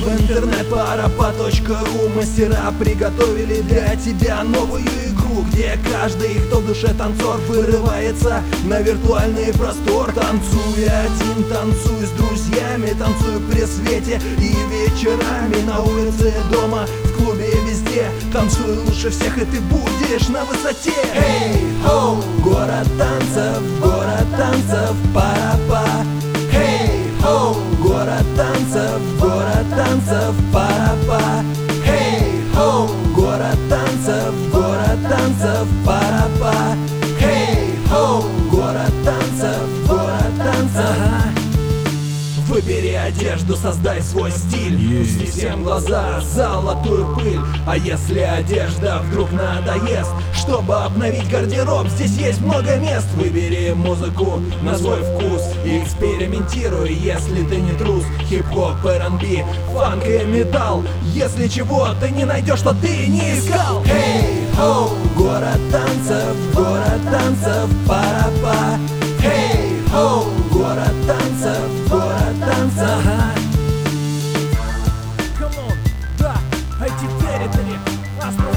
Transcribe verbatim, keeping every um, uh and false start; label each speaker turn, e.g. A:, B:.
A: В интернет парапа точка ру мастера приготовили для тебя новую игру, где каждый, кто в душе танцор, вырывается на виртуальный простор. Танцуй один, танцуй с друзьями, танцуй при свете и вечерами, на улице, дома, в клубе, везде. Танцуй лучше всех, и ты будешь на высоте. Эй-хоу, город танцев, город танцев, парапа. Эй-хоу, город танцев, город танцев, парапа. Эй-хоу, город танцев, город танцев, парапа. Эй-хоу, город танцев, город танцев. Выбери одежду, создай свой стиль, пусти всем глаза, золотую пыль. А если одежда вдруг надоест, чтобы обновить гардероб, здесь есть много мест. Выбери музыку на свой вкус и экспериментируй, если ты не трус. Хип-хоп, эр энд би, фанк и металл. Если чего ты не найдешь, то ты не искал. Эй-хоу, город танцев, город танцев, парапа. Эй-хоу, город танцев, город танцев. Come on, да, эти территории,